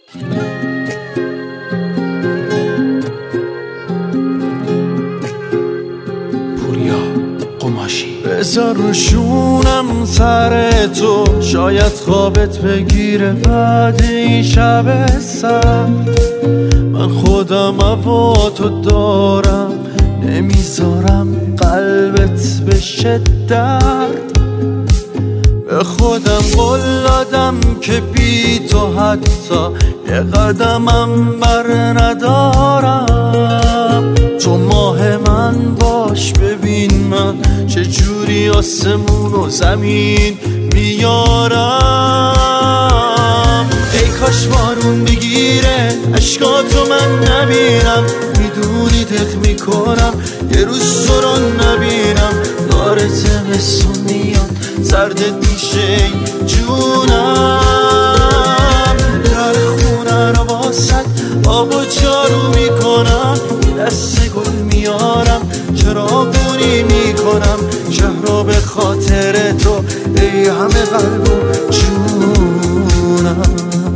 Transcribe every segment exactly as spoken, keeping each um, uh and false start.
بذار روشونم سر تو، شاید خوابت بگیره بعد این شب سرد. من خودم هوا تو دارم، نمیذارم قلبت بشه درد. به خودم قول دادم که بی تو حتی یه قدمم بر ندارم. تو ماه من باش، ببین من چجوری آسمون و زمین میارم. ای کاش بارون بگیره عشقاتو من نبینم، میدونی دق میکنم یه روز تو رو نبینم. داره زمستون میاد سردت میشه جونم. در خونه رو واسد آب و جارو میکنم، دست گل میارم چراغونی میکنم. شهر رو به خاطر تو ای همه قلب و جونم.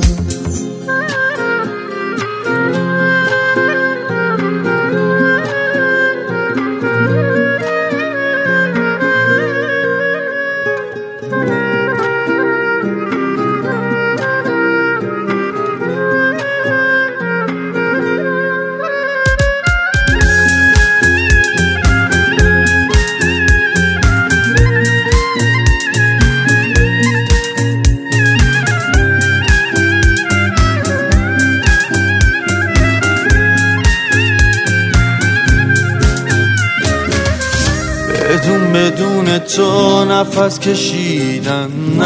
بدون بدون تو نفس کشیدن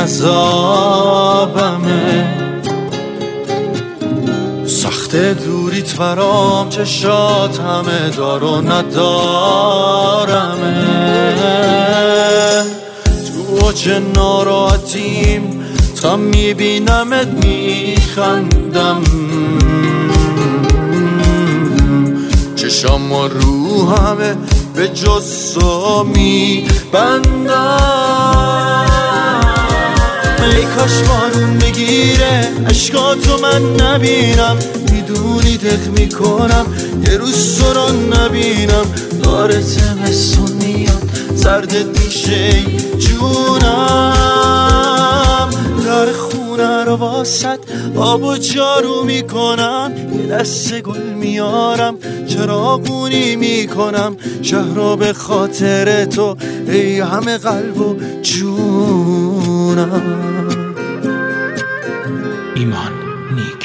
نزابمه، سخت دوریت فرام چشات همه دار و ندارمه. تو چه ناراحتیم تا میبینمت میخندم، چشام و رو همه به جز تو میبندم. ای کاش بارون بگیره عشقاتو من نبینم، میدونی دق میکنم یه روز تو رو نبینم. داره زمستون میاد سردت میشه جونم. در خونه رو واسد آب و جارو میکنم، یه دست گل میارم چراغونی میکنم. شهر رو به خاطر تو ای همه قلب و جونم. ایمان نیک.